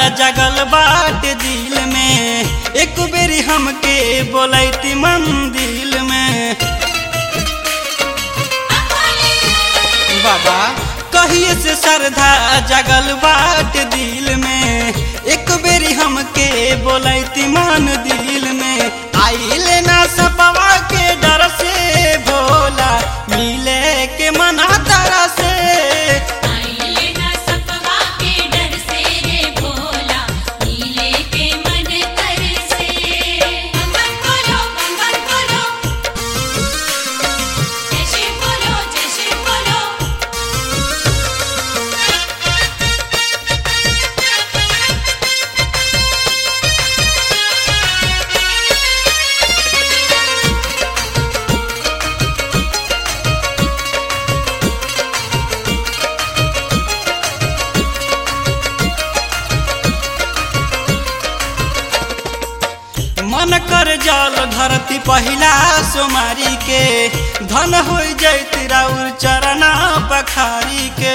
जगल बाट दिल में, एक बेरी हमके बोलैती मंदिर में। बाबा कहिए से श्रद्धा जगल बाट दिल में, एक बेरी हमके बोलैती मन दिल में। आइले ना सपवा के डर से भोला, मिले के मना तारा से। मन कर जल धरती पहिला सोमारी के, धन हो जैती राउर चरना पखारी के।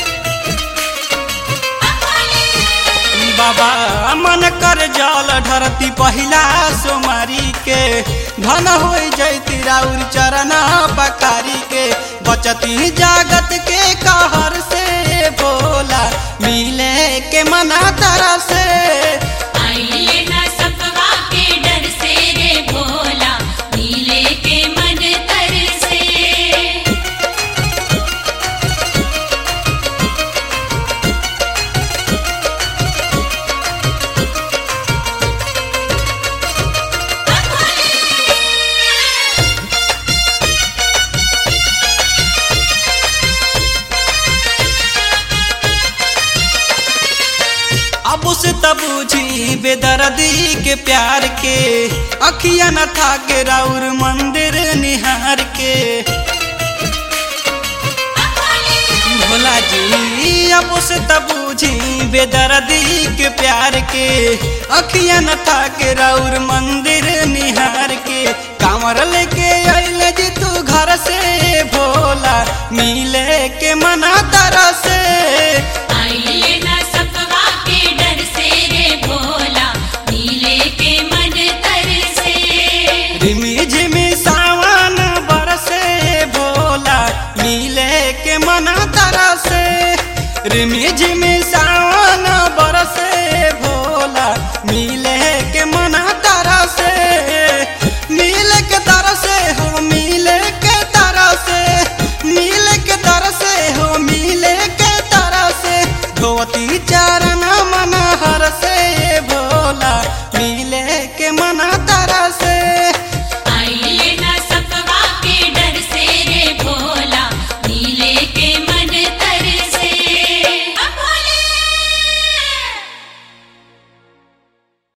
बाबा मन कर जल धरती पहिला सोमारी के, धन हो जैती राउर चरना पखारी के। बचती जागत के कहर से भोला, मिले के मना तारा से। अब से तबूझी बेदर्दी के प्यार के, अखिया न था के राउर मंदिर निहार के। भोला जी अब से तबूझी बेदर्दी के प्यार के, अखिया न था के राउर मंदिर निहार के। कांवर लेके आइले जी तू घर से भोला, मिले के मना तारा से। झिमी झिमी सावन बरसे भोला, मिले के मना तारा से। रिमी झिमी